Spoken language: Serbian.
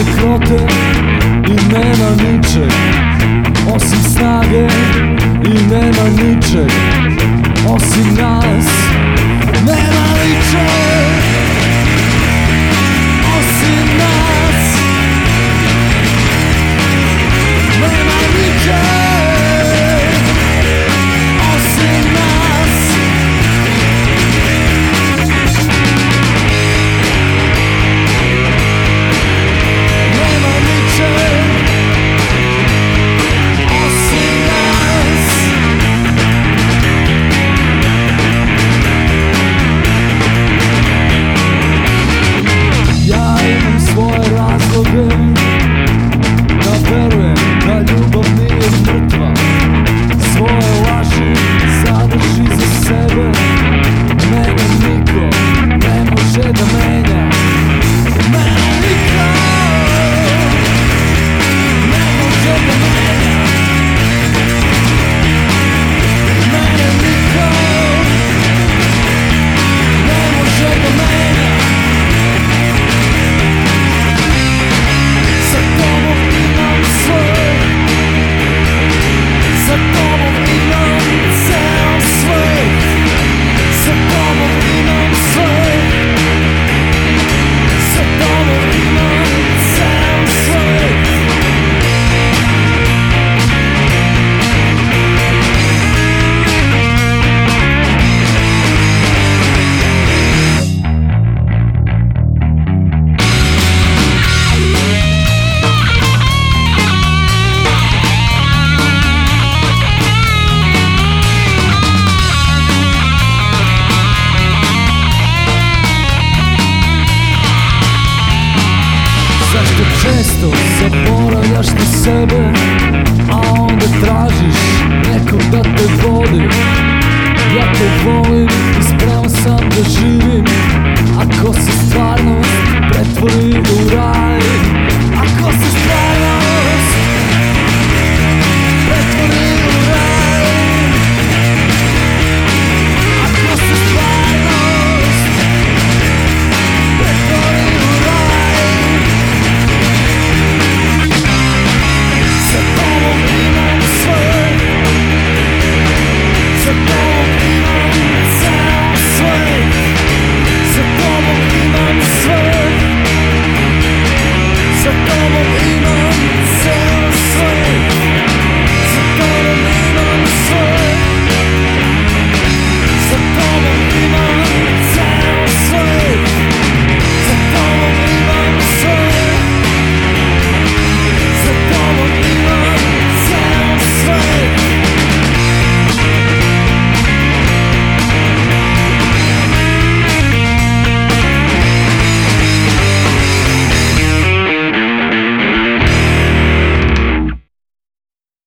krote i nema ničeg osim snage i nema ničeg osim nas. Nema ničeg osim nas. Nema ničeg osim nas. Nema ničeg osim nas. Ja imam svoje razloge da verujem da ljubav nije mrtva. Svoje laži zadrži za sebe. Mene niko ne može da menja. Mene niko ne može da menja. Mene niko ne može da menja. Sa tobom imam sve. Sa tobom imam ceo svet. Sa tobom imam sve. Sa tobom imam ceo svet. Zašto često zaboravljaš na sebe, a onda tražiš nekog da te vodi? Ja te volim i spreman sam da živim ako se stvarnost pretvori u raj.